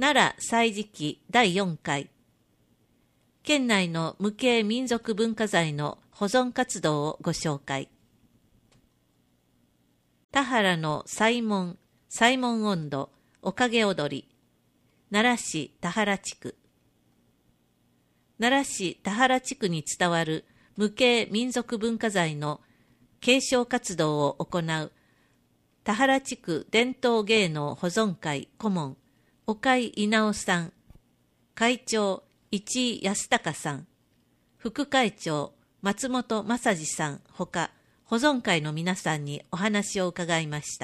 奈良歳時記第4回。県内の無形民族文化財の保存活動をご紹介。田原の西門音頭、おかげ踊り。奈良市田原地区。奈良市田原地区に伝わる無形民族文化財の継承活動を行う田原地区伝統芸能保存会顧問岡井稲夫さん、会長市井康隆さん、副会長松本正治さんほか保存会の皆さんにお話を伺いました。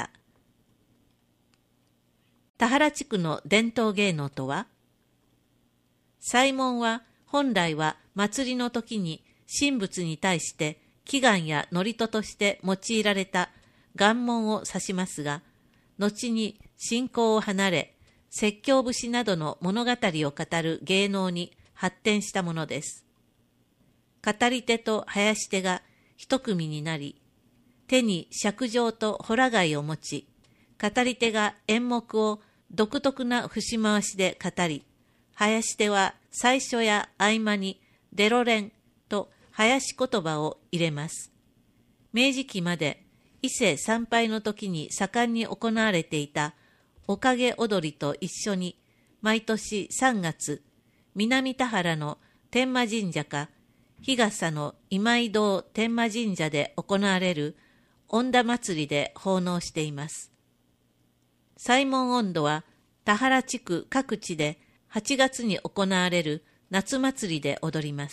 田原地区の伝統芸能とは、祭文は本来は祭りの時に神仏に対して祈願や祝詞として用いられた願文を指しますが、後に信仰を離れ、説教節などの物語を語る芸能に発展したものです。語り手と囃子手が一組になり、手に尺状とほら貝を持ち、語り手が演目を独特な節回しで語り、囃子手は最初や合間にデロレンと囃子言葉を入れます。明治期まで伊勢参拝の時に盛んに行われていたおかげ踊りと一緒に、毎年3月、南田原の天満神社か、日笠の今井堂天満神社で行われる恩田祭りで奉納しています。西門音頭は田原地区各地で8月に行われる夏祭りで踊ります。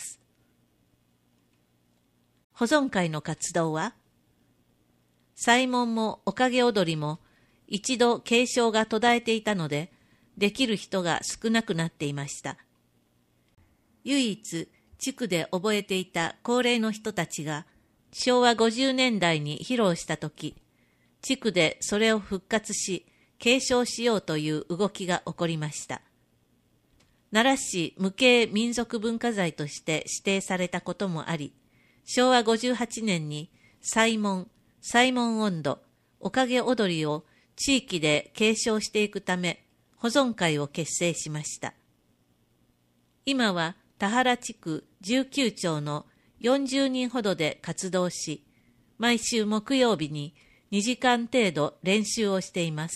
保存会の活動は、祭文もおかげ踊りも一度継承が途絶えていたので、できる人が少なくなっていました。唯一地区で覚えていた高齢の人たちが昭和50年代に披露したとき、地区でそれを復活し、継承しようという動きが起こりました。奈良市無形民族文化財として指定されたこともあり、昭和58年に祭文音頭、おかげ踊りを地域で継承していくため、保存会を結成しました。今は田原地区19町の40人ほどで活動し、毎週木曜日に2時間程度練習をしています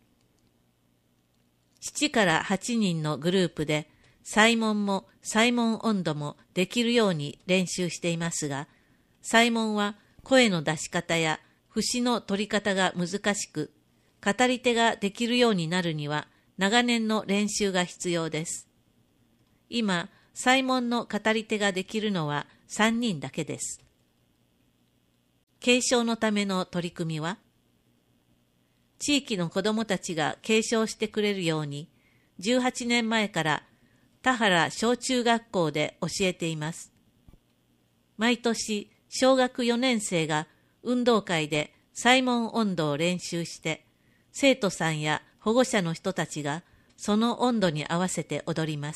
。7から8人のグループで、祭文も祭文音頭もできるように練習していますが、祭文は声の出し方や節の取り方が難しく、語り手ができるようになるには長年の練習が必要です。今、祭文の語り手ができるのは3人だけです。継承のための取り組みは、地域の子どもたちが継承してくれるように、18年前から田原小中学校で教えています。毎年、小学4年生が運動会で祭文音頭を練習して、生徒さんや保護者の人たちがその音頭に合わせて踊ります。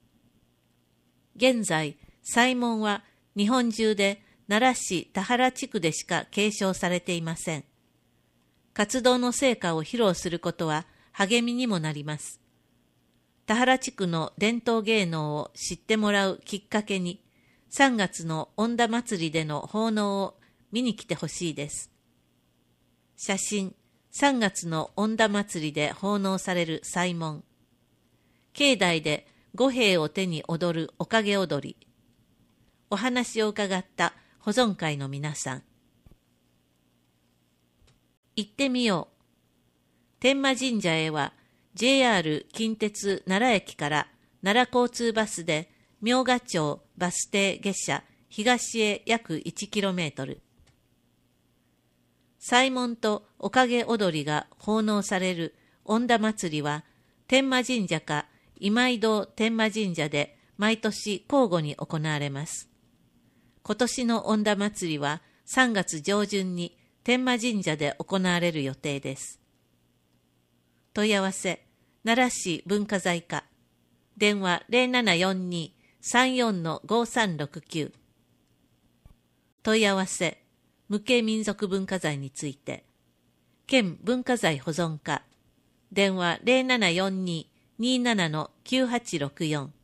現在、祭文は日本中で奈良市田原地区でしか継承されていません。活動の成果を披露することは励みにもなります。田原地区の伝統芸能を知ってもらうきっかけに、3月の恩田祭りでの奉納を見に来てほしいです。写真、3月の恩田祭りで奉納される祭文。境内で五兵を手に踊るおかげ踊り。お話を伺った保存会の皆さん。行ってみよう。天満神社へは JR 近鉄奈良駅から奈良交通バスで明賀町バス停下車東へ約 1km。祭文とおかげ踊りが奉納される恩田祭りは天満神社か今井堂天満神社で毎年交互に行われます。今年の恩田祭りは3月上旬に天満神社で行われる予定です。問い合わせ、奈良市文化財課、電話0742-34-5369。問い合わせ、無形民族文化財について、県文化財保存課、電話 27-9864